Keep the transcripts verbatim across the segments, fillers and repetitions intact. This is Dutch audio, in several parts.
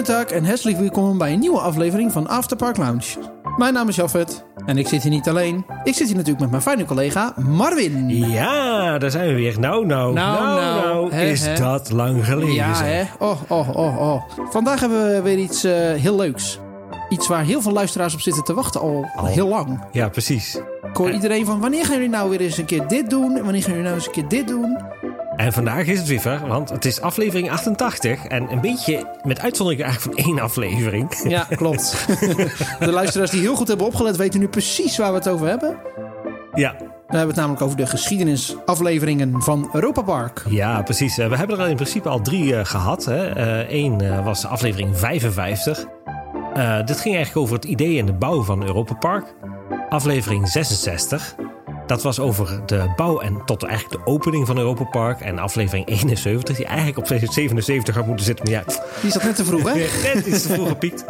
Goedendag en hartelijk welkom bij een nieuwe aflevering van Afterpark Lounge. Mijn naam is Jaffet en ik zit hier niet alleen. Ik zit hier natuurlijk met mijn fijne collega Marvin. Ja, daar zijn we weer. Nou, nou, nou, nou, nou he, is he. dat lang geleden. Ja, hè? Oh, oh, oh, oh. Vandaag hebben we weer iets uh, heel leuks. Iets waar heel veel luisteraars op zitten te wachten al, al heel lang. Ja, precies. Ik hoor iedereen van, wanneer gaan jullie nou weer eens een keer dit doen? En wanneer gaan jullie nou eens een keer dit doen? En vandaag is het weer ver, want het is aflevering achtentachtig. En een beetje met uitzondering eigenlijk van één aflevering. Ja, klopt. De luisteraars die heel goed hebben opgelet weten nu precies waar we het over hebben. Ja. Dan hebben we het namelijk over de geschiedenisafleveringen van Europa Park. Ja, precies. We hebben er al in principe al drie uh, gehad. Eén uh, uh, was aflevering vijfenvijftig. Uh, dit ging eigenlijk over het idee en de bouw van Europa Park. Aflevering zesenzestig. Dat was over de bouw en tot eigenlijk de opening van Europa Park. En aflevering eenenzeventig, die eigenlijk op zevenenzeventig had moeten zitten. Maar ja, die zat net te vroeg, hè? Net iets te vroeg gepiekt.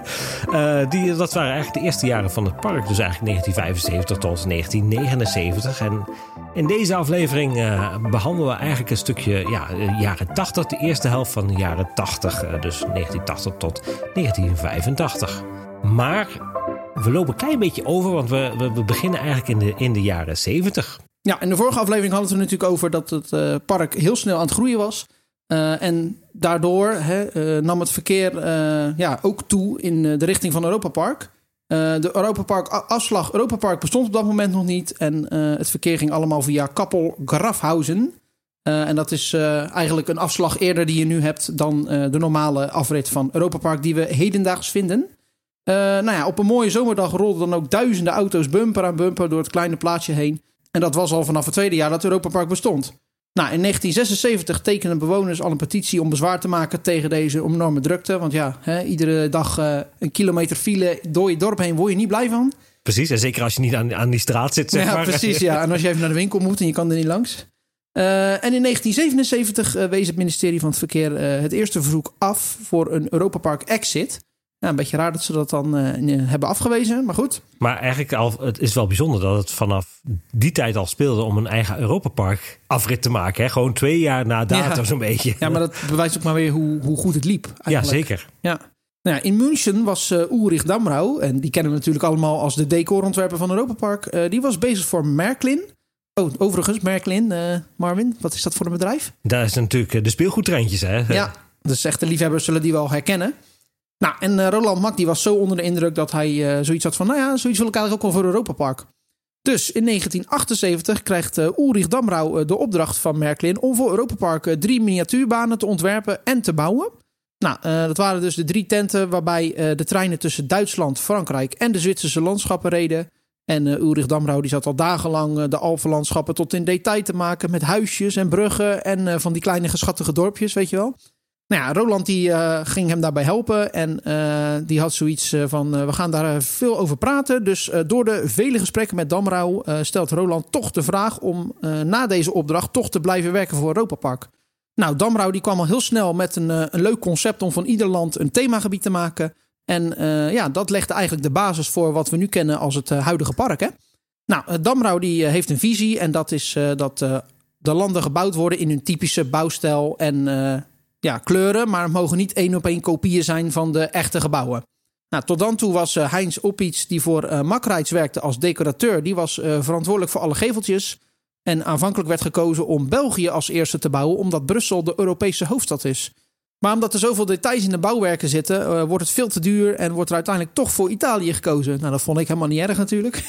uh, die, dat waren eigenlijk de eerste jaren van het park. Dus eigenlijk negentien vijfenzeventig tot negentien negenenzeventig. En in deze aflevering uh, behandelen we eigenlijk een stukje ja, jaren tachtig. De eerste helft van de jaren tachtig. Uh, dus negentien tachtig tot negentien vijfentachtig. Maar we lopen een klein beetje over, want we, we, we beginnen eigenlijk in de, in de jaren zeventig. Ja, in de vorige aflevering hadden we het natuurlijk over dat het uh, park heel snel aan het groeien was. Uh, en daardoor hè, uh, nam het verkeer uh, ja, ook toe in uh, de richting van Europa Park. Uh, de Europa Park afslag Europa Park bestond op dat moment nog niet. En uh, het verkeer ging allemaal via Kappel-Grafhausen. Uh, en dat is uh, eigenlijk een afslag eerder die je nu hebt dan uh, de normale afrit van Europa Park die we hedendaags vinden. Uh, nou ja, op een mooie zomerdag rolden dan ook duizenden auto's bumper aan bumper door het kleine plaatsje heen. En dat was al vanaf het tweede jaar dat Europa Park bestond. Nou, in negentien zesenzeventig tekenden bewoners al een petitie om bezwaar te maken tegen deze enorme drukte. Want ja, hè, iedere dag uh, een kilometer file door je dorp heen word je niet blij van. Precies, en zeker als je niet aan, aan die straat zit, zeg ja, maar. Precies, ja. En als je even naar de winkel moet en je kan er niet langs. Uh, en in negentien zevenenzeventig uh, wees het ministerie van het Verkeer uh, het eerste verzoek af voor een Europa Park exit. Ja, een beetje raar dat ze dat dan uh, hebben afgewezen, maar goed. Maar eigenlijk al, het is wel bijzonder dat het vanaf die tijd al speelde om een eigen Europa Park afrit te maken. Hè? Gewoon twee jaar na dato ja. zo'n beetje. Ja, maar dat bewijst ook maar weer hoe, hoe goed het liep. Eigenlijk. Ja, zeker. Ja. Nou ja, in München was uh, Ulrich Damrau, en die kennen we natuurlijk allemaal als de decorontwerper van Europa Park. Uh, die was bezig voor Märklin. Oh, overigens, Märklin, uh, Marvin, wat is dat voor een bedrijf? Dat is natuurlijk de speelgoedtreintjes, hè? Ja, dus echte liefhebbers zullen die wel herkennen. Nou, en uh, Roland Mak die was zo onder de indruk dat hij uh, zoiets had van, nou ja, zoiets wil ik eigenlijk ook wel voor Europa Park. Dus in negentien achtenzeventig krijgt uh, Ulrich Damrau uh, de opdracht van Märklin om voor Europa Park uh, drie miniatuurbanen te ontwerpen en te bouwen. Nou, uh, dat waren dus de drie tenten waarbij uh, de treinen tussen Duitsland, Frankrijk en de Zwitserse landschappen reden. En uh, Ulrich Damrau die zat al dagenlang uh, de Alpenlandschappen tot in detail te maken met huisjes en bruggen en uh, van die kleine geschattige dorpjes, weet je wel. Nou ja, Roland die uh, ging hem daarbij helpen en uh, die had zoiets uh, van, uh, we gaan daar uh, veel over praten. Dus uh, door de vele gesprekken met Damrau uh, stelt Roland toch de vraag om uh, na deze opdracht toch te blijven werken voor Europa Park. Nou, Damrau die kwam al heel snel met een, uh, een leuk concept om van ieder land een themagebied te maken. En uh, ja, dat legde eigenlijk de basis voor wat we nu kennen als het uh, huidige park. Hè? Nou, uh, Damrau die uh, heeft een visie en dat is uh, dat uh, de landen gebouwd worden in hun typische bouwstijl en uh, ja, kleuren, maar het mogen niet één op één kopieën zijn van de echte gebouwen. Nou, tot dan toe was uh, Heinz Oppitz, die voor uh, Makrijts werkte als decorateur, die was uh, verantwoordelijk voor alle geveltjes. En aanvankelijk werd gekozen om België als eerste te bouwen, omdat Brussel de Europese hoofdstad is. Maar omdat er zoveel details in de bouwwerken zitten, uh, wordt het veel te duur en wordt er uiteindelijk toch voor Italië gekozen. Nou, dat vond ik helemaal niet erg natuurlijk.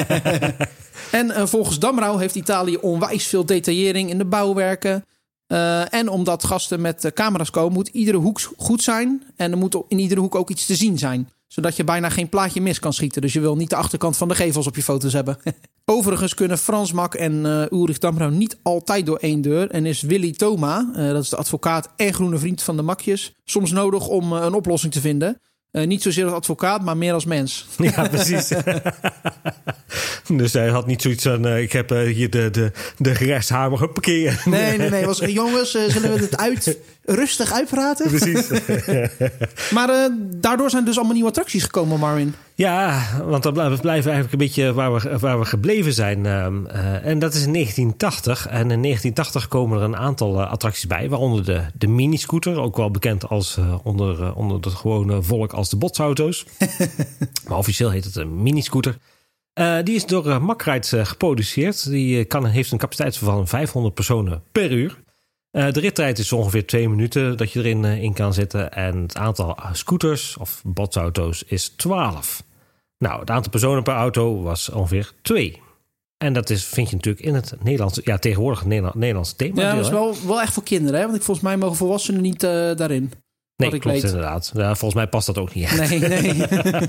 En uh, volgens Damrau heeft Italië onwijs veel detaillering in de bouwwerken. Uh, en omdat gasten met uh, camera's komen, moet iedere hoek goed zijn. En er moet in iedere hoek ook iets te zien zijn. Zodat je bijna geen plaatje mis kan schieten. Dus je wil niet de achterkant van de gevels op je foto's hebben. Overigens kunnen Frans Mak en uh, Ulrich Damrau niet altijd door één deur. En is Willy Thoma, uh, dat is de advocaat en groene vriend van de Makjes, soms nodig om uh, een oplossing te vinden. Uh, niet zozeer als advocaat, maar meer als mens. Ja, precies. Dus hij had niet zoiets van, uh, ik heb uh, hier de, de, de gerechtshamer, huppakee. Nee, nee, nee. Was, jongens, uh, zullen we het uit, rustig uitpraten? Precies. Maar uh, daardoor zijn dus allemaal nieuwe attracties gekomen, Marvin. Ja, want dan blijven we eigenlijk een beetje waar we, waar we gebleven zijn. Uh, uh, en dat is in negentien tachtig. En in negentien tachtig komen er een aantal uh, attracties bij. Waaronder de, de mini-scooter. Ook wel bekend als, uh, onder, uh, onder het gewone volk als de botsauto's. Maar officieel heet het een mini-scooter. Uh, die is door uh, Mack uh, geproduceerd. Die uh, kan, heeft een capaciteit van vijfhonderd personen per uur. Uh, de rittijd is ongeveer twee minuten dat je erin uh, in kan zitten. En het aantal uh, scooters of botsauto's is twaalf. Nou, het aantal personen per auto was ongeveer twee. En dat is, vind je natuurlijk in het Nederlandse, ja, tegenwoordig het Nederland, Nederlandse thema. Ja, dat is wel, wel echt voor kinderen, hè? Want ik, volgens mij mogen volwassenen niet uh, daarin. Nee, ik klopt weet. inderdaad. Ja, volgens mij past dat ook niet echt. Nee, nee.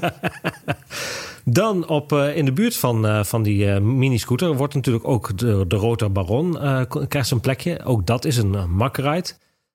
Dan op, uh, in de buurt van, uh, van die uh, mini-scooter wordt natuurlijk ook de, de Rotor Baron uh, krijgt zijn plekje. Ook dat is een uh, Mack-ride.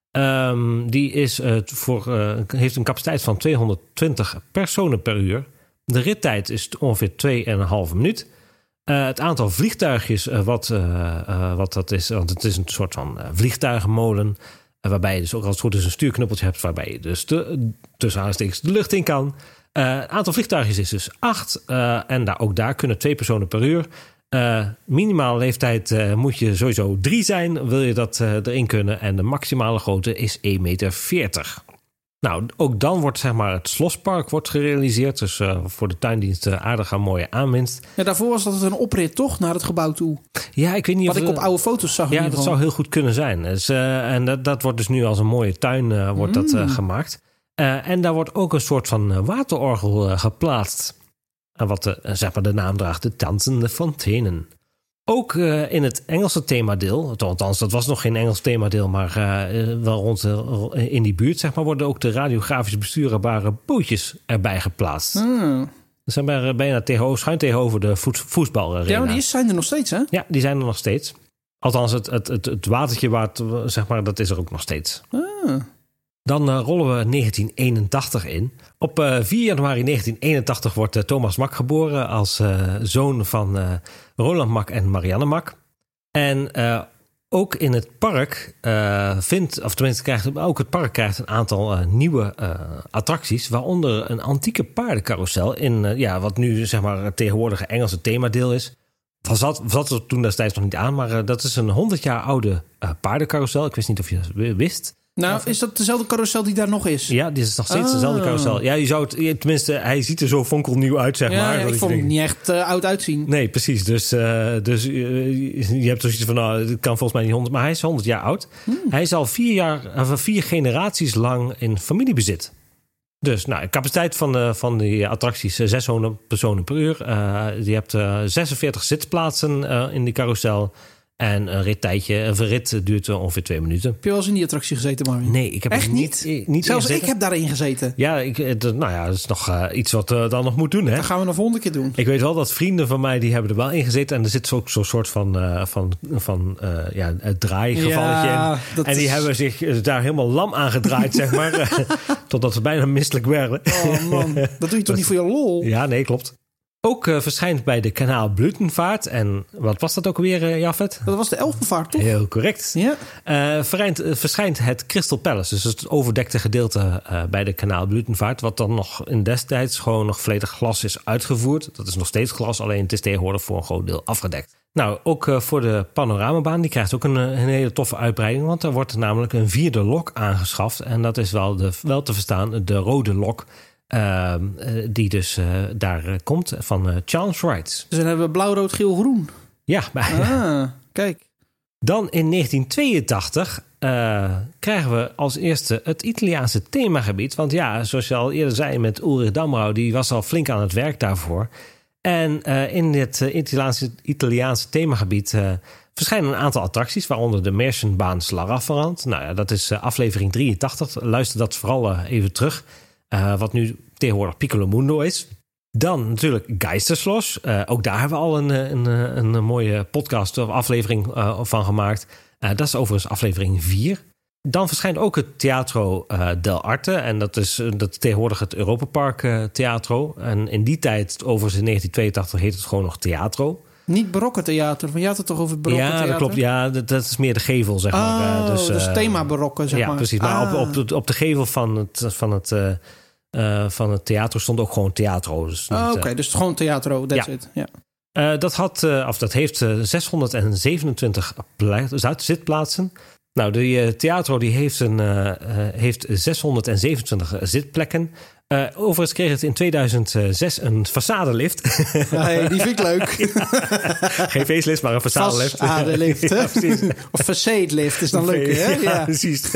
Um, die is, uh, voor, uh, heeft een capaciteit van tweehonderdtwintig personen per uur. De rittijd is ongeveer twee komma vijf minuut. Uh, het aantal vliegtuigjes, uh, wat, uh, uh, wat dat is, want het is een soort van uh, vliegtuigenmolen. Uh, waarbij je dus ook als het goed is een stuurknuppeltje hebt, waarbij je dus de, tussen aanstekens de lucht in kan. Uh, het aantal vliegtuigjes is dus acht. Uh, en daar, ook daar kunnen twee personen per uur. Uh, minimale leeftijd uh, moet je sowieso drie zijn, wil je dat uh, erin kunnen. En de maximale grootte is één komma veertig meter. Nou, ook dan wordt zeg maar het Slospark wordt gerealiseerd. Dus uh, voor de tuindienst uh, aardig aan mooie aanwinst. Ja, daarvoor was dat een oprit toch, naar het gebouw toe? Ja, ik weet niet Wat of... ik op oude foto's zag. Ja, dat zou heel goed kunnen zijn. Dus, uh, en dat, dat wordt dus nu als een mooie tuin uh, wordt mm. dat uh, gemaakt. Uh, en daar wordt ook een soort van uh, waterorgel uh, geplaatst. Uh, wat uh, zeg maar de naam draagt, de Dansende Fonteinen. Ook uh, in het Engelse themadeel, althans dat was nog geen Engels themadeel, maar uh, wel rond uh, in die buurt, zeg maar, worden ook de radiografisch bestuurbare bootjes erbij geplaatst. Mm. Dat zijn bij, bijna tegenover, schuin tegenover de voet, voetbalarena. Ja, maar die zijn er nog steeds, hè? Ja, die zijn er nog steeds. Althans, het, het, het, het watertje waar het, zeg maar, dat is er ook nog steeds. Ah. Dan uh, rollen we negentien eenentachtig in. Op uh, vier januari negentien eenentachtig wordt uh, Thomas Mack geboren als uh, zoon van uh, Roland Mack en Marianne Mack. En uh, ook in het park uh, vindt, of tenminste krijgt ook het park krijgt een aantal uh, nieuwe uh, attracties, waaronder een antieke paardencarousel in uh, ja, wat nu zeg maar het tegenwoordige Engelse themadeel is. Dat zat, zat er toen destijds nog niet aan, maar uh, dat is een honderd jaar oude uh, paardencarousel. Ik wist niet of je dat wist. Nou, is dat dezelfde carousel die daar nog is? Ja, dit is nog steeds ah. dezelfde carousel. Ja, je zou het, tenminste, hij ziet er zo fonkelnieuw uit, zeg ja, maar. Ja, ik vond het niet echt uh, oud uitzien. Nee, precies. Dus, uh, dus uh, je hebt zoiets van, nou, het kan volgens mij niet honderd, maar hij is honderd jaar oud. Hmm. Hij is al vier, jaar, uh, vier generaties lang in familiebezit. Dus, nou, de capaciteit van, de, van die attracties, uh, zeshonderd personen per uur. Uh, je hebt uh, zesenveertig zitplaatsen uh, in die carousel. En een rittijdje, een rit duurt ongeveer twee minuten. Heb je wel eens in die attractie gezeten, Marvin? Nee, ik heb echt niet. niet? niet Zelfs ik heb daarin gezeten. Ja, ik, nou ja, dat is nog uh, iets wat we uh, dan nog moet doen. Hè? Dat gaan we nog volgende keer doen. Ik weet wel dat vrienden van mij die hebben er wel in gezeten. En er zit ook zo'n soort van, uh, van, van uh, ja, het draaigevalletje ja, in. En die is... hebben zich daar helemaal lam aangedraaid, zeg maar. Totdat we bijna misselijk werden. Oh man, dat doe je toch niet voor je lol? Ja, nee, klopt. Ook uh, verschijnt bij de Kanaal Blutenvaart. En wat was dat ook weer, uh, Jafet? Dat was de Elfenvaart, toch? Heel correct. Ja. Uh, vereint, uh, verschijnt het Crystal Palace. Dus het overdekte gedeelte uh, bij de Kanaal Blutenvaart. Wat dan nog in destijds gewoon nog volledig glas is uitgevoerd. Dat is nog steeds glas, alleen het is tegenwoordig voor een groot deel afgedekt. Nou, ook uh, voor de panoramabaan. Die krijgt ook een, een hele toffe uitbreiding. Want er wordt namelijk een vierde lok aangeschaft. En dat is wel, de, wel te verstaan de rode lok. Uh, die dus uh, daar uh, komt van uh, Charles Wright. Dus dan hebben we blauw, rood, geel, groen. Ja. Ah, kijk. Dan in negentien tweeëntachtig uh, krijgen we als eerste het Italiaanse themagebied. Want ja, zoals je al eerder zei met Ulrich Damrau, die was al flink aan het werk daarvoor. En uh, in dit uh, Italiaanse, Italiaanse themagebied uh, verschijnen een aantal attracties, waaronder de Märchenbahn Schlaraffenland. Nou ja, dat is uh, aflevering drieëntachtig. Luister dat vooral uh, even terug. Uh, wat nu tegenwoordig Piccolo Mundo is. Dan natuurlijk Geisterschloss. Uh, ook daar hebben we al een, een, een, een mooie podcast of aflevering uh, van gemaakt. Uh, dat is overigens aflevering vier. Dan verschijnt ook het Teatro uh, del Arte. En dat is, dat is tegenwoordig het Europa Park uh, Teatro. En in die tijd, overigens in negentien tweeëntachtig, heet het gewoon nog Teatro. Niet barokke theater, want je had het toch over het barokke ja, theater? Ja, dat klopt. Ja, dat, dat is meer de gevel, zeg maar. Oh, dus, uh, dus thema barokke, zeg ja, maar. Ja, precies. Maar ah. op, op, de, op de gevel van het, van het, uh, uh, van het theater stond ook gewoon Teatro. Dus oh, Oké, okay, uh, dus gewoon Teatro, that's ja. it. Ja. Uh, dat, had, uh, of dat heeft uh, zeshonderdzevenentwintig zitplaatsen. Nou, de uh, Teatro die heeft, een, uh, uh, heeft zeshonderdzevenentwintig zitplekken. Uh, overigens kreeg het in tweeduizend zes een façadelift. Hey, die vind ik leuk. Geen facelift, maar een façadelift. Façadelift, hè? Ja, of facade-lift is dan leuk, hè? Ja, ja, precies.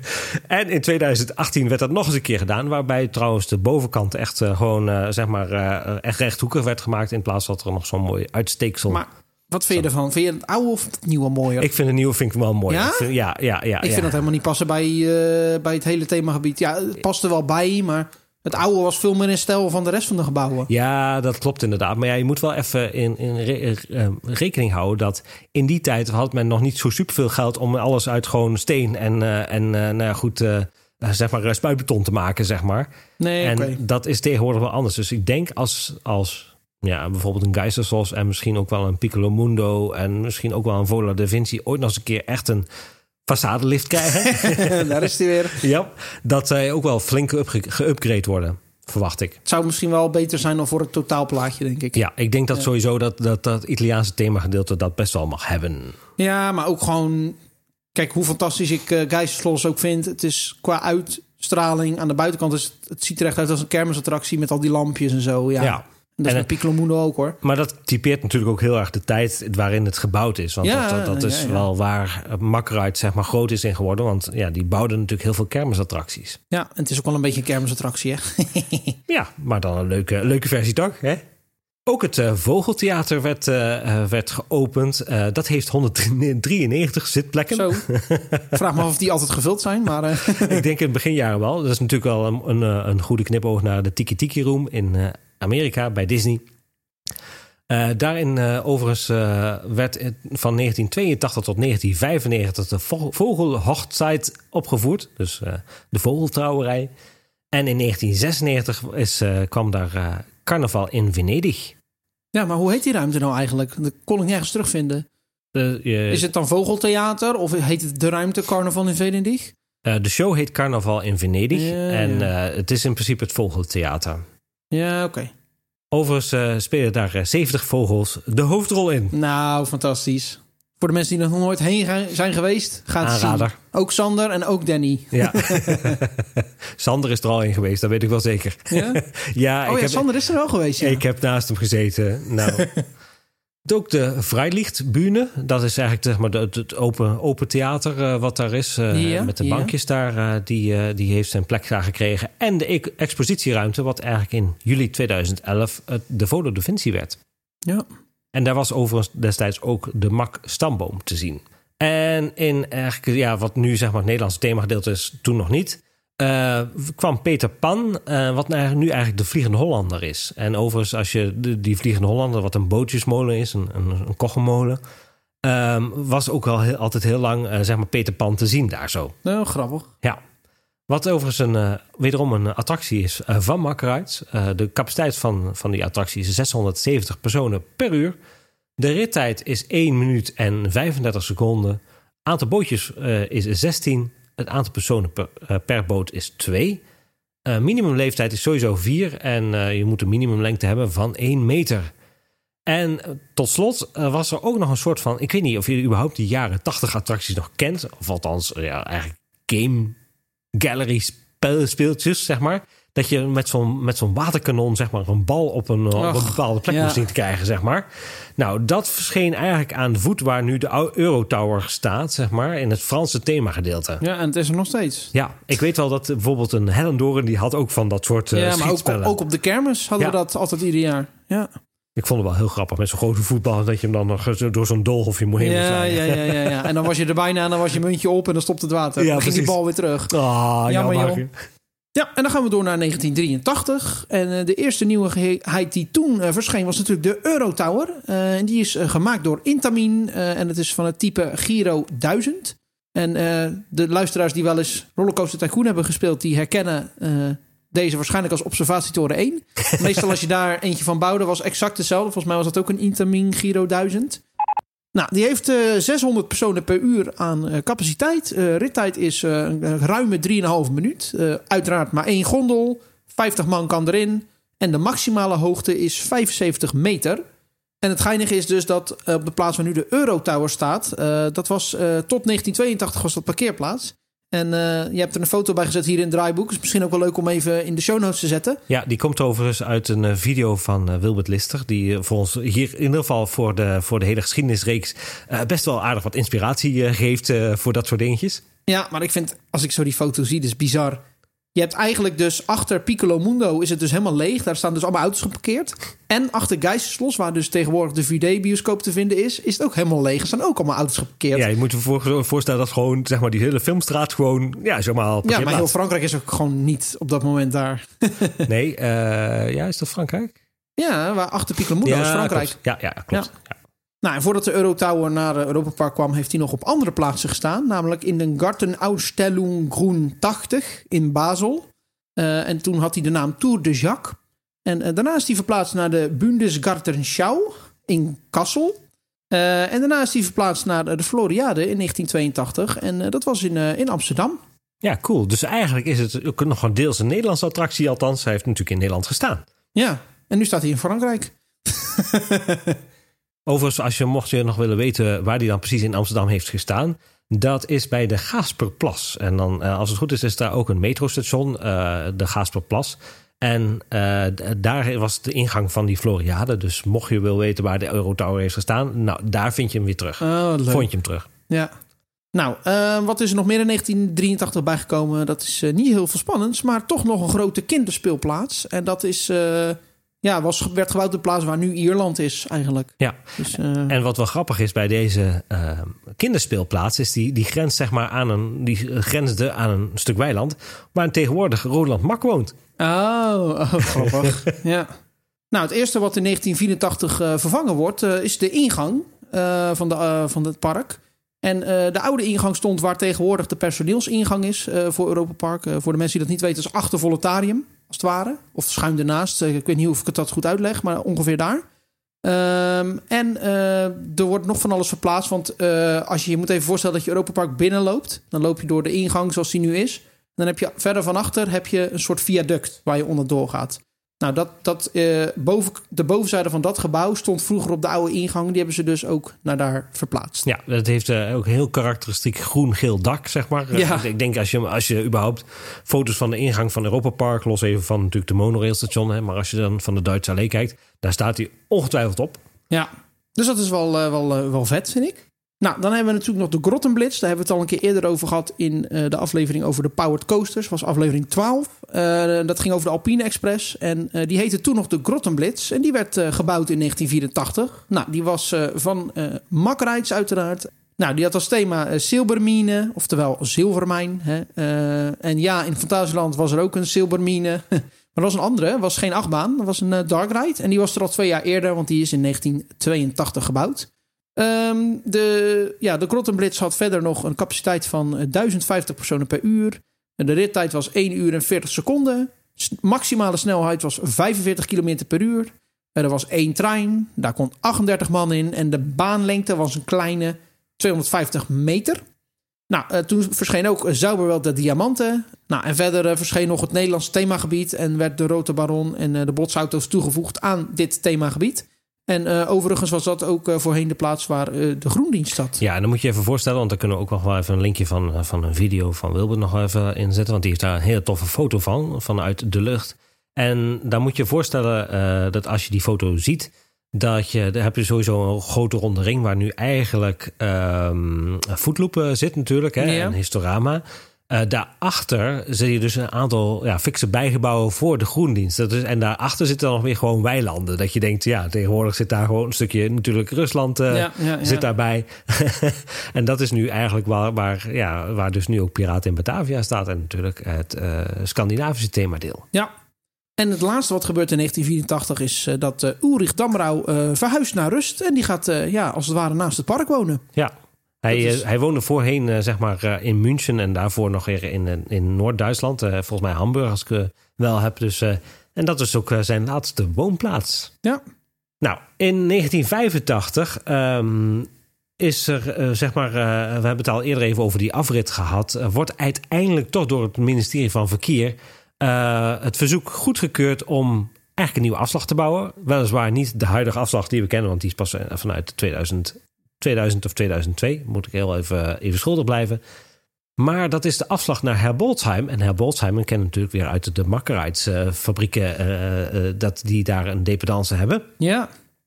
En in tweeduizend achttien werd dat nog eens een keer gedaan. Waarbij trouwens de bovenkant echt uh, gewoon, uh, zeg maar, uh, echt rechthoekig werd gemaakt. In plaats dat er nog zo'n mooi uitsteeksel. Maar wat vind je ervan? Vind je het oude of het nieuwe mooier? Ik vind het nieuwe vind ik wel mooi. Ja? Ik vind, ja, ja, ja. Ik ja. vind dat helemaal niet passen bij, uh, bij het hele themagebied. Ja, het past er wel bij, maar het oude was veel meer in stijl van de rest van de gebouwen. Ja, dat klopt inderdaad. Maar ja, je moet wel even in, in re, uh, rekening houden dat in die tijd had men nog niet zo superveel geld om alles uit gewoon steen en, uh, en uh, nou ja, goed, uh, zeg maar spuitbeton te maken, zeg maar. Nee, en okay. dat is tegenwoordig wel anders. Dus ik denk als, als ja, bijvoorbeeld een Geistersos en misschien ook wel een Piccolo Mundo en misschien ook wel een Vola da Vinci ooit nog eens een keer echt een façadelift krijgen. Daar is hij weer. Ja, dat zij ook wel flink geupgrade worden, verwacht ik. Het zou misschien wel beter zijn dan voor het totaalplaatje, denk ik. Ja, ik denk dat ja. sowieso dat, dat dat Italiaanse themagedeelte dat best wel mag hebben. Ja, maar ook gewoon, kijk hoe fantastisch ik uh, Geisterslos ook vind. Het is qua uitstraling aan de buitenkant, is het, het ziet er echt uit als een kermisattractie met al die lampjes en zo. Ja. ja. En dat is met Piccolo Mundo ook, hoor. Maar dat typeert natuurlijk ook heel erg de tijd waarin het gebouwd is. Want ja, dat, dat, dat is ja, ja. wel waar Makkerite zeg maar groot is in geworden. Want ja, die bouwden natuurlijk heel veel kermisattracties. Ja, en het is ook wel een beetje een kermisattractie, hè? Ja, maar dan een leuke, leuke versie toch, hè? Ook het uh, Vogeltheater werd, uh, werd geopend. Uh, dat heeft honderddrieënnegentig zitplekken. Zo. Vraag me af of die altijd gevuld zijn. Maar, uh... ik denk in het beginjaren wel. Dat is natuurlijk wel een, een, een goede knipoog naar de Tiki Tiki Room in uh, Amerika bij Disney. Uh, daarin uh, overigens uh, werd het van negentien tweeëntachtig tot negentien vijfennegentig de Vogelhochzeit opgevoerd. Dus uh, de vogeltrouwerij. En in negentien zesennegentig is, uh, kwam daar uh, Carnaval in Venedig. Ja, maar hoe heet die ruimte nou eigenlijk? Dat kon ik nergens terugvinden. Uh, uh, is het dan Vogeltheater of heet het de ruimte Carnaval in Venedig? Uh, de show heet Carnaval in Venedig. Ja, en ja. Uh, het is in principe het Vogeltheater. Ja, oké. Okay. Overigens uh, spelen daar uh, zeventig vogels de hoofdrol in. Nou, fantastisch. Voor de mensen die er nog nooit heen gaan, zijn geweest, gaat het zien. Ook Sander en ook Danny. Ja. Sander is er al in geweest, dat weet ik wel zeker. Ja? ja, oh ik ja, heb, Sander is er wel geweest, ja. Ik heb naast hem gezeten. Nou, ook de Freilichtbühne. Dat is eigenlijk zeg maar, het, het open, open theater uh, wat daar is. Uh, ja, met de bankjes ja. daar. Uh, die, uh, die heeft zijn plek daar gekregen. En de e- expositieruimte wat eigenlijk in juli tweeduizend elf uh, de Vola da Vinci werd. Ja. En daar was overigens destijds ook de Mak Stamboom te zien. En in eigenlijk, ja, wat nu zeg maar het Nederlandse themagedeelte is, toen nog niet, uh, kwam Peter Pan, uh, wat nou nu eigenlijk de Vliegende Hollander is. En overigens, als je de, die Vliegende Hollander, wat een bootjesmolen is, een, een, een kochelmolen, um, was ook al heel, altijd heel lang uh, zeg maar Peter Pan te zien daar zo. Nou, grappig. Ja. Wat overigens een, uh, wederom een attractie is uh, van Makkerite. Uh, de capaciteit van, van die attractie is zeshonderdzeventig personen per uur. De rittijd is één minuut en vijfendertig seconden. Aantal bootjes uh, is zestien. Het aantal personen per, uh, per boot is twee. Uh, minimumleeftijd is sowieso vier. En uh, je moet een minimumlengte hebben van één meter. En uh, tot slot uh, was er ook nog een soort van... Ik weet niet of je überhaupt die jaren tachtig attracties nog kent. Of althans, uh, ja, eigenlijk game... gallery speeltjes, zeg maar. Dat je met zo'n, met zo'n waterkanon, zeg maar, een bal op een, Och, op een bepaalde plek ja. moest zien te krijgen, zeg maar. Nou, dat verscheen eigenlijk aan de voet waar nu de Eurotower staat, zeg maar, in het Franse themagedeelte. Ja, en het is er nog steeds. Ja, ik weet wel dat bijvoorbeeld een Hellendoorn, die had ook van dat soort uh, ja, maar ook, ook op de kermis hadden ja. we dat altijd ieder jaar. Ja. Ik vond het wel heel grappig met zo'n grote voetbal... dat je hem dan nog door zo'n doolhofje moet heen ja, slaan. Ja, ja, ja, ja. En dan was je er bijna en dan was je muntje op... en dan stopt het water. Ja, dan ging die bal weer terug. Ah, jammer, jammer. Joh. Ja, en dan gaan we door naar negentien drieëntachtig. En uh, de eerste nieuwigheid die toen uh, verscheen... was natuurlijk de Eurotower. Uh, en die is uh, gemaakt door Intamin. Uh, en het is van het type Giro duizend. En uh, de luisteraars die wel eens Rollercoaster Tycoon hebben gespeeld, die herkennen uh, deze waarschijnlijk als observatietoren één. Meestal als je daar eentje van bouwde, was exact hetzelfde. Volgens mij was dat ook een Intamin Giro duizend. Nou, die heeft uh, zeshonderd personen per uur aan uh, capaciteit. Uh, rittijd is uh, een ruime drie komma vijf minuut. Uh, uiteraard maar één gondel. vijftig man kan erin. En de maximale hoogte is vijfenzeventig meter. En het geinige is dus dat uh, op de plaats waar nu de Eurotower staat... Uh, dat was uh, tot negentien tweeëntachtig was dat parkeerplaats. En uh, je hebt er een foto bij gezet hier in het draaiboek. Is misschien ook wel leuk om even in de show notes te zetten. Ja, die komt overigens uit een uh, video van uh, Wilbert Lister. Die uh, voor ons hier in ieder geval voor de, voor de hele geschiedenisreeks... Uh, best wel aardig wat inspiratie uh, geeft uh, voor dat soort dingetjes. Ja, maar ik vind, als ik zo die foto zie, dat is bizar. Je hebt eigenlijk dus achter Piccolo Mundo is het dus helemaal leeg. Daar staan dus allemaal auto's geparkeerd. En achter Geiselslos, waar dus tegenwoordig de vier D-bioscoop te vinden is... is het ook helemaal leeg. Er staan ook allemaal auto's geparkeerd. Ja, je moet je voor, voorstellen dat gewoon, zeg maar, die hele filmstraat gewoon... Ja, zomaar ja, maar heel Frankrijk is ook gewoon niet op dat moment daar. Nee, uh, ja, is dat Frankrijk? Ja, waar achter Piccolo Mundo ja, is Frankrijk. Klopt. Ja, ja, klopt. Ja. Ja. Nou, en voordat de Eurotower naar Europa Park kwam... heeft hij nog op andere plaatsen gestaan. Namelijk in de Gartenausstellung Groen tachtig in Basel... Uh, en toen had hij de naam Tour de Jacques. En uh, daarna is hij verplaatst naar de Bundesgartenschau in Kassel. Uh, en daarna is hij verplaatst naar de Floriade in negentien tweeëntachtig. En uh, dat was in, uh, in Amsterdam. Ja, cool. Dus eigenlijk is het ook nog een deels een Nederlandse attractie. Althans, hij heeft natuurlijk in Nederland gestaan. Ja, en nu staat hij in Frankrijk. Overigens, als je mocht je nog willen weten waar hij dan precies in Amsterdam heeft gestaan... Dat is bij de Gaasperplas. En dan, als het goed is, is daar ook een metrostation, uh, de Gaasperplas. En uh, daar was de ingang van die Floriade. Dus mocht je willen weten waar de Eurotower heeft gestaan... nou, daar vind je hem weer terug. Oh, Vond je hem terug. Ja. Nou, uh, wat is er nog meer in negentien drieëntachtig bijgekomen? Dat is uh, niet heel veel spannends, maar toch nog een grote kinderspeelplaats. En dat is... Uh, Ja, was, werd gebouwd op de plaats waar nu Ierland is eigenlijk. Ja, dus, uh... en wat wel grappig is bij deze uh, kinderspeelplaats... is die, die, grens, zeg maar, aan een, die grensde aan een stuk weiland... waar tegenwoordig Roland Mak woont. Oh, oh grappig. Ja. Nou, het eerste wat in negentien vierentachtig uh, vervangen wordt... Uh, is de ingang uh, van, de, uh, van het park. En uh, de oude ingang stond waar tegenwoordig de personeelsingang is... Uh, voor Europa Park. Uh, voor de mensen die dat niet weten, is achter Voletarium... als het ware. Of schuin ernaast. Ik weet niet of ik het dat goed uitleg, maar ongeveer daar. Um, en uh, er wordt nog van alles verplaatst. Want uh, als je je moet even voorstellen dat je Europa Park binnenloopt... dan loop je door de ingang zoals die nu is. Dan heb je verder van achter heb je een soort viaduct waar je onderdoor gaat. Nou, dat, dat, uh, boven, de bovenzijde van dat gebouw stond vroeger op de oude ingang. Die hebben ze dus ook naar daar verplaatst. Ja, dat heeft uh, ook een heel karakteristiek groen-geel dak, zeg maar. Ja. Uh, ik denk als je, als je überhaupt foto's van de ingang van Europa Park... los even van natuurlijk de monorailstation... Hè, maar als je dan van de Duitse Allee kijkt... daar staat hij ongetwijfeld op. Ja, dus dat is wel, uh, wel, uh, wel vet, vind ik. Nou, dan hebben we natuurlijk nog de Grottenblitz. Daar hebben we het al een keer eerder over gehad... in uh, de aflevering over de Powered Coasters. Dat was aflevering twaalf. Uh, dat ging over de Alpine Express. En uh, die heette toen nog de Grottenblitz. En die werd uh, gebouwd in negentien vierentachtig. Nou, die was uh, van uh, Mack Rides uiteraard. Nou, die had als thema uh, Silbermine, oftewel zilvermijn. Hè? Uh, en ja, in Fantasieland was er ook een Silbermine... Maar dat was een andere, was geen achtbaan. Dat was een uh, dark ride. En die was er al twee jaar eerder, want die is in negentien tweeëntachtig gebouwd. Um, de, ja, de Grottenblitz had verder nog een capaciteit van uh, duizend vijftig personen per uur. En de rittijd was één uur en veertig seconden. S- maximale snelheid was vijfenveertig kilometer per uur. Er was één trein, daar kon achtendertig man in. En de baanlengte was een kleine tweehonderdvijftig meter. Nou, uh, toen verscheen ook Zauberwelt de Diamanten. Nou, en verder uh, verscheen nog het Nederlandse themagebied... en werd de Rote Baron en uh, de botsauto's toegevoegd aan dit themagebied. En uh, overigens was dat ook uh, voorheen de plaats waar uh, de Groendienst zat. Ja, en dan moet je even voorstellen... want daar kunnen we ook nog wel even een linkje van, van een video van Wilbert nog even inzetten... want die heeft daar een hele toffe foto van, vanuit de lucht. En dan moet je je voorstellen uh, dat als je die foto ziet... dat je, daar heb je sowieso een grote ronde ring... waar nu eigenlijk um, Footloop zit natuurlijk, hè, ja. en Historama... Uh, daarachter zie je dus een aantal ja, fikse bijgebouwen voor de Groendienst. Dat is, en daarachter zitten dan nog weer gewoon weilanden. Dat je denkt, ja, tegenwoordig zit daar gewoon een stukje... natuurlijk Rusland uh, ja, ja, ja. zit daarbij. En dat is nu eigenlijk waar, waar, ja, waar dus nu ook Piraten in Batavia staat... en natuurlijk het uh, Scandinavische themadeel. Ja, en het laatste wat gebeurt in negentien vierentachtig... is uh, dat uh, Ulrich Damrau uh, verhuist naar Rust. En die gaat uh, ja, als het ware naast het park wonen. Ja. Hij, is... uh, hij woonde voorheen uh, zeg maar uh, in München en daarvoor nog weer in, in Noord-Duitsland. Uh, volgens mij Hamburg, als ik uh, wel heb. Dus, uh, en dat is ook uh, zijn laatste woonplaats. Ja. Nou, in negentien vijfentachtig um, is er, uh, zeg maar, uh, we hebben het al eerder even over die afrit gehad. Uh, wordt uiteindelijk toch door het ministerie van Verkeer uh, het verzoek goedgekeurd om eigenlijk een nieuwe afslag te bouwen. Weliswaar niet de huidige afslag die we kennen, want die is pas vanuit tweeduizend, tweeduizend of tweeduizend twee. Moet ik heel even, even schuldig blijven. Maar dat is de afslag naar Herbolzheim. En Herbolzheim, we kennen natuurlijk weer uit de Makkerijtsfabrieken uh, uh, dat die daar een dependance hebben. Ja.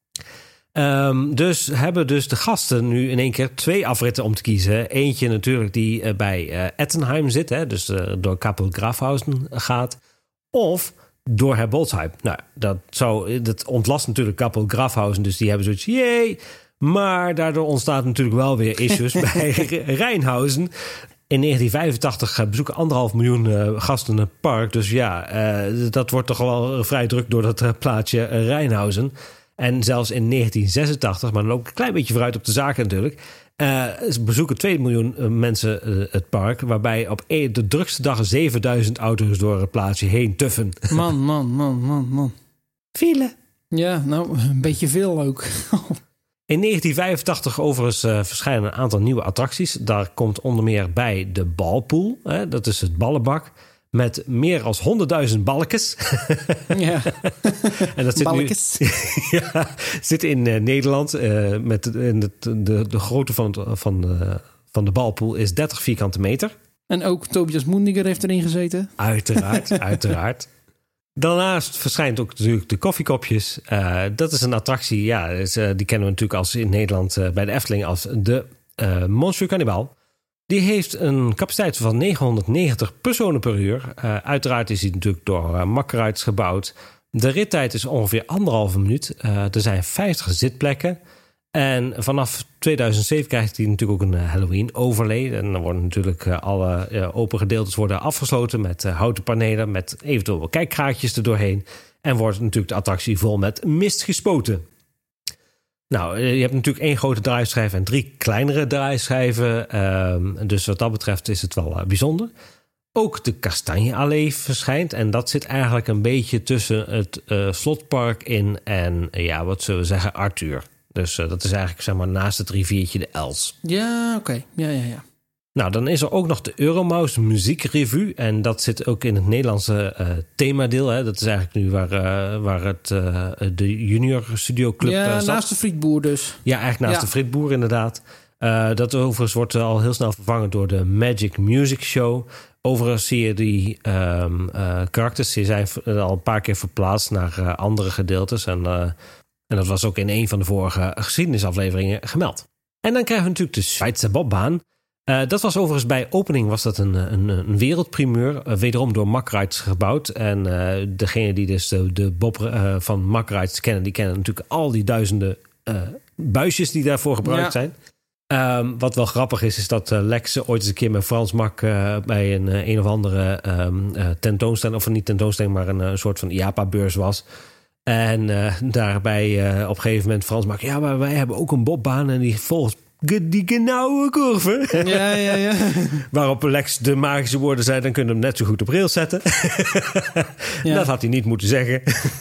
Um, dus hebben dus de gasten nu in één keer twee afritten om te kiezen. Eentje natuurlijk die uh, bij uh, Ettenheim zit, hè, dus uh, door Kappel-Grafhausen gaat. Of door Herbolzheim. Nou, dat, zou, dat ontlast natuurlijk Kappel-Grafhausen, dus die hebben zoiets, jee. Maar daardoor ontstaat natuurlijk wel weer issues bij Rijnhausen. In negentien vijfentachtig bezoeken anderhalf miljoen uh, gasten het park. Dus ja, uh, dat wordt toch wel vrij druk door dat uh, plaatsje uh, Rijnhausen. En zelfs in negentien zesentachtig, maar dan ook een klein beetje vooruit op de zaken natuurlijk, Uh, bezoeken twee miljoen uh, mensen uh, het park. Waarbij op e- de drukste dag zevenduizend auto's door het plaatsje heen tuffen. Man, man, man, man, man. File. Ja, nou, een beetje veel ook. In negentien vijfentachtig overigens uh, verschijnen een aantal nieuwe attracties. Daar komt onder meer bij de balpool. Hè, dat is het ballenbak. Met meer dan honderdduizend balkjes. Ja. En dat zit balkjes. Nu, ja, zit in uh, Nederland. Uh, met in de, de, de grootte van, het, van, uh, van de balpool is dertig vierkante meter. En ook Tobias Moendiger heeft erin gezeten. Uiteraard, uiteraard. Daarnaast verschijnt ook natuurlijk de koffiekopjes. Uh, dat is een attractie, ja, is, uh, die kennen we natuurlijk als in Nederland uh, bij de Efteling als de uh, Monsieur Cannibal. Die heeft een capaciteit van negenhonderdnegentig personen per uur. Uh, uiteraard is hij natuurlijk door uh, Makkerijts gebouwd. De rittijd is ongeveer anderhalve minuut. Uh, er zijn vijftig zitplekken. En vanaf tweeduizend zeven krijgt hij natuurlijk ook een uh, Halloween overlay. En dan worden natuurlijk uh, alle uh, open gedeeltes worden afgesloten met uh, houten panelen, met eventueel kijkgaatjes erdoorheen. En wordt natuurlijk de attractie vol met mist gespoten. Nou, je hebt natuurlijk één grote draaischijf en drie kleinere draaischijven. Uh, dus wat dat betreft is het wel uh, bijzonder. Ook de Kastanjeallee verschijnt. En dat zit eigenlijk een beetje tussen het uh, Slotpark in en, uh, ja, wat zullen we zeggen, Arthur. Dus uh, dat is eigenlijk, zeg maar, naast het riviertje de Els. Ja, oké. Okay. Ja, ja, ja. Nou, dan is er ook nog de Euromouse Muziekrevue. En dat zit ook in het Nederlandse uh, themadeel. Hè. Dat is eigenlijk nu waar, uh, waar het, uh, de Junior Studio Club ja, uh, zat. naast de Frietboer dus. Ja, eigenlijk naast ja. de Frietboer inderdaad. Uh, dat overigens wordt al heel snel vervangen door de Magic Music Show. Overigens zie je die um, uh, karakters, die zijn al een paar keer verplaatst naar uh, andere gedeeltes. En, uh, en dat was ook in een van de vorige geschiedenisafleveringen gemeld. En dan krijgen we natuurlijk de Zweitse Bobbaan. Uh, dat was overigens bij opening was dat een, een, een wereldprimeur. Uh, wederom door Makkerijts gebouwd. En uh, degene die dus de, de bob uh, van Makkerijts kennen, die kennen natuurlijk al die duizenden uh, buisjes die daarvoor gebruikt ja. zijn. Um, wat wel grappig is, is dat uh, Lex ooit eens een keer met Frans Mak uh, bij een, uh, een of andere um, uh, tentoonstelling, of niet tentoonstelling, maar een, een soort van I A P A-beurs was. En uh, daarbij uh, op een gegeven moment Frans Mak, ja, maar wij hebben ook een bobbaan en die volgt die genauwe curve. Ja, ja, ja. Waarop Lex de magische woorden zei, dan kunnen we hem net zo goed op rails zetten. Ja. Dat had hij niet moeten zeggen.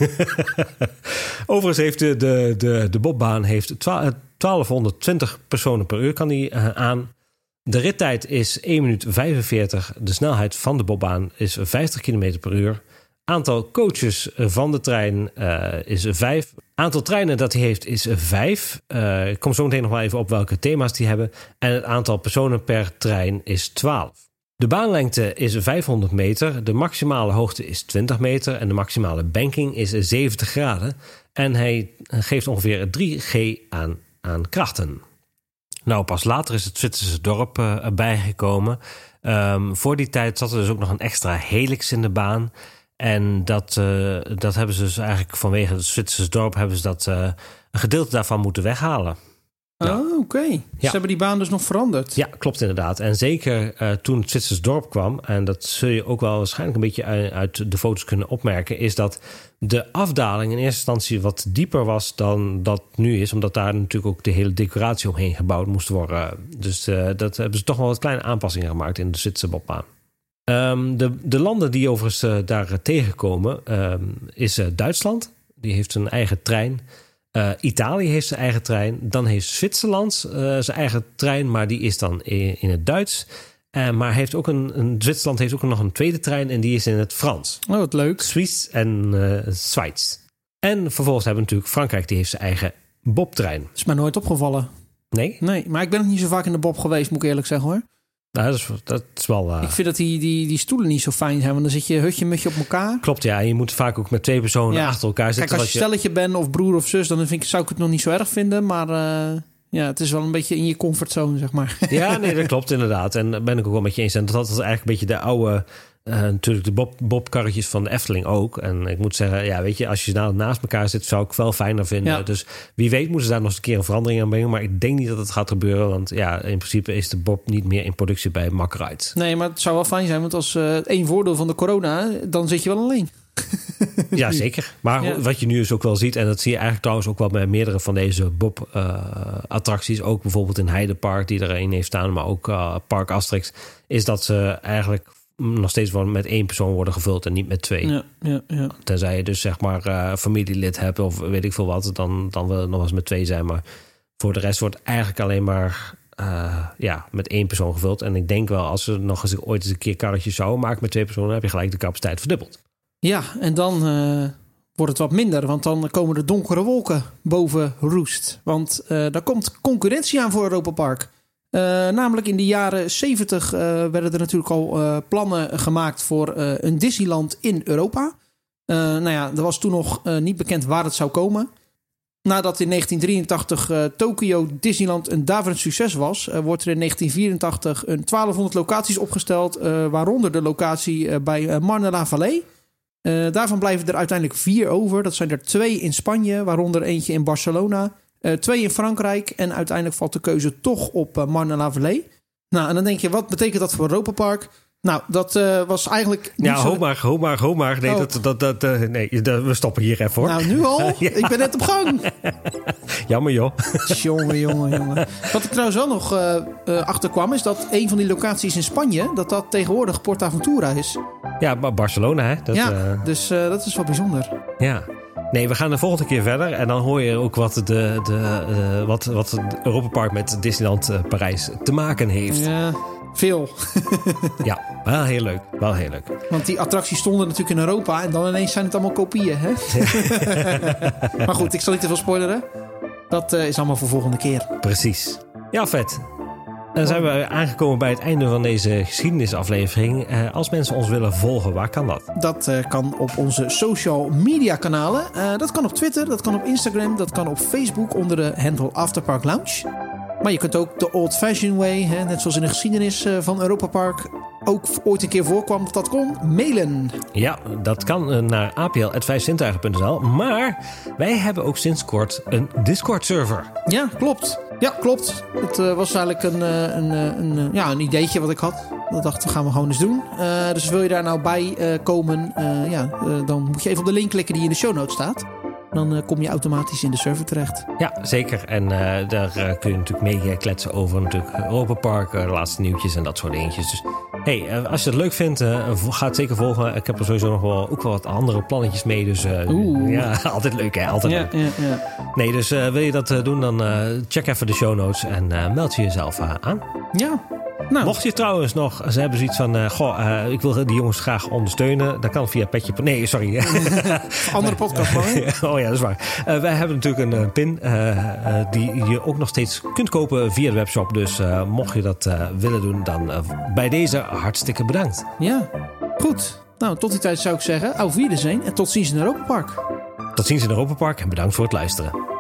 Overigens heeft de, de, de, de bobbaan heeft twaalfhonderdtwintig personen per uur kan die uh, aan. De rittijd is één minuut vijfenveertig. De snelheid van de bobbaan is vijftig kilometer per uur. Aantal coaches van de trein uh, is vijf. Aantal treinen dat hij heeft is vijf. Uh, ik kom zo meteen nog wel even op welke thema's die hebben. En het aantal personen per trein is twaalf. De baanlengte is vijfhonderd meter. De maximale hoogte is twintig meter. En de maximale banking is zeventig graden. En hij geeft ongeveer drie G aan, aan krachten. Nou, pas later is het Zwitserse dorp uh, erbij gekomen. Um, voor die tijd zat er dus ook nog een extra helix in de baan. En dat, uh, dat hebben ze dus eigenlijk vanwege het Zwitserse dorp hebben ze dat uh, een gedeelte daarvan moeten weghalen. Nou, oh, Oké, okay. Ze Ja. hebben die baan dus nog veranderd. Ja, klopt inderdaad. En zeker uh, toen het Zwitsers dorp kwam, en dat zul je ook wel waarschijnlijk een beetje uit, uit de foto's kunnen opmerken, is dat de afdaling in eerste instantie wat dieper was dan dat nu is, omdat daar natuurlijk ook de hele decoratie omheen gebouwd moest worden. Dus uh, dat hebben ze toch wel wat kleine aanpassingen gemaakt in de Zwitserse bobbaan. Um, de, de landen die overigens uh, daar uh, tegenkomen um, is uh, Duitsland. Die heeft een eigen trein. Uh, Italië heeft zijn eigen trein. Dan heeft Zwitserland uh, zijn eigen trein, maar die is dan in, in het Duits. Uh, maar heeft ook een, een, Zwitserland heeft ook nog een tweede trein en die is in het Frans. Oh, wat leuk. Suisse en uh, Schweiz. En vervolgens hebben we natuurlijk Frankrijk, die heeft zijn eigen Bobtrein. Is mij nooit opgevallen. Nee? Nee, maar ik ben nog niet zo vaak in de Bob geweest, moet ik eerlijk zeggen hoor. Nou, dat is, dat is wel... Uh... Ik vind dat die, die, die stoelen niet zo fijn zijn, want dan zit je hutje mutje op elkaar. Klopt, ja. En je moet vaak ook met twee personen ja. achter elkaar zitten. Kijk, als je stelletje je... bent of broer of zus, dan vind ik, zou ik het nog niet zo erg vinden. Maar uh, ja, het is wel een beetje in je comfortzone, zeg maar. Ja, nee, dat klopt inderdaad. En daar ben ik ook wel met je eens. En dat was eigenlijk een beetje de oude... Uh, natuurlijk de bob, bobkarretjes van de Efteling ook. En ik moet zeggen, ja, weet je, als je nou naast elkaar zit, zou ik wel fijner vinden. Ja. Dus wie weet moeten ze daar nog eens een keer een verandering aan brengen. Maar ik denk niet dat het gaat gebeuren. Want ja, in principe is de bob niet meer in productie bij Mack Ride. Nee, maar het zou wel fijn zijn. Want als uh, één voordeel van de corona, dan zit je wel alleen. Ja, zeker. Maar ja. Wat je nu dus ook wel ziet, en dat zie je eigenlijk trouwens ook wel bij meerdere van deze Bob-attracties, uh, ook bijvoorbeeld in Heidepark, die er een heeft staan, maar ook uh, Park Asterix, is dat ze eigenlijk nog steeds wel met één persoon worden gevuld en niet met twee. Ja, ja, ja. Tenzij je dus zeg maar uh, familielid hebt of weet ik veel wat, dan, dan wil het nog eens met twee zijn. Maar voor de rest wordt eigenlijk alleen maar uh, ja, met één persoon gevuld. En ik denk wel, als ze nog eens ooit eens een keer karretjes zouden maken met twee personen, heb je gelijk de capaciteit verdubbeld. Ja, en dan uh, wordt het wat minder, want dan komen de donkere wolken boven Roest. Want uh, daar komt concurrentie aan voor Europa Park. Uh, namelijk in de jaren zeventig uh, werden er natuurlijk al uh, plannen gemaakt voor uh, een Disneyland in Europa. Uh, nou ja, er was toen nog uh, niet bekend waar het zou komen. Nadat in negentien drieëntachtig uh, Tokyo Disneyland een daverend succes was, uh, wordt er in negentien vierentachtig een twaalfhonderd locaties opgesteld, uh, waaronder de locatie uh, bij uh, Marne-la-Vallée. Uh, daarvan blijven er uiteindelijk vier over. Dat zijn er twee in Spanje, waaronder eentje in Barcelona. Uh, twee in Frankrijk en uiteindelijk valt de keuze toch op uh, Marne-la-Vallée. Nou, en dan denk je, wat betekent dat voor Europa Park? Nou, dat uh, was eigenlijk niet ja, zo... ho maar, ho maar, ho maar. Nee, oh. dat, dat, dat, uh, nee dat, we stoppen hier even, hoor. Nou, nu al? Ja. Ik ben net op gang. Jammer, joh. Jongen, jongen, jongen. Wat ik trouwens wel nog uh, uh, achterkwam, is dat een van die locaties in Spanje, dat dat tegenwoordig PortAventura is. Ja, maar Barcelona, hè? Dat, ja, uh... dus uh, dat is wel bijzonder. Ja. Nee, we gaan de volgende keer verder. En dan hoor je ook wat, de, de, uh, wat, wat het Europa Park met Disneyland uh, Parijs te maken heeft. Ja, veel. Ja, wel heel leuk. Wel heel leuk. Want die attracties stonden natuurlijk in Europa en dan ineens zijn het allemaal kopieën, hè? Maar goed, ik zal niet te veel spoileren. Dat uh, is allemaal voor volgende keer. Precies. Ja, vet. Dan zijn we aangekomen bij het einde van deze geschiedenisaflevering. Uh, als mensen ons willen volgen, waar kan dat? Dat uh, kan op onze social media kanalen. Uh, dat kan op Twitter, dat kan op Instagram, dat kan op Facebook onder de handle Afterpark Lounge. Maar je kunt ook de old-fashioned way, hè, net zoals in de geschiedenis uh, van Europa Park ook ooit een keer voorkwam dat dat kon, mailen. Ja, dat kan naar a p l at vijf zintuigen punt n l. Maar wij hebben ook sinds kort een Discord-server. Ja, klopt. Ja, klopt. Het uh, was eigenlijk een, uh, een, uh, een, uh, ja, een ideetje wat ik had. Dat dacht, dat gaan we gewoon eens doen. Uh, dus wil je daar nou bij uh, komen, uh, ja, uh, dan moet je even op de link klikken die in de show notes staat. Dan uh, kom je automatisch in de server terecht. Ja, zeker. En uh, daar uh, kun je natuurlijk mee kletsen over natuurlijk Europa Park, uh, de laatste nieuwtjes en dat soort dingetjes. Dus hey, uh, als je het leuk vindt, uh, ga het zeker volgen. Ik heb er sowieso nog wel, ook wel wat andere plannetjes mee. Dus uh, Oeh. Ja, altijd leuk hè, altijd ja, leuk. Ja, ja. Nee, dus uh, wil je dat uh, doen, dan uh, check even de show notes en uh, meld je jezelf uh, aan. Ja. Nou. Mocht je trouwens nog, ze hebben zoiets van, uh, goh, uh, ik wil die jongens graag ondersteunen. Dat kan via Petje. Nee, sorry. Andere podcast, man. Oh ja, dat is waar. Uh, wij hebben natuurlijk een uh, pin uh, uh, die je ook nog steeds kunt kopen via de webshop. Dus uh, mocht je dat uh, willen doen, dan uh, bij deze hartstikke bedankt. Ja, goed. Nou, tot die tijd zou ik zeggen, auf Wiedersehen en tot ziens in Europa Park. Tot ziens in Europa Park en bedankt voor het luisteren.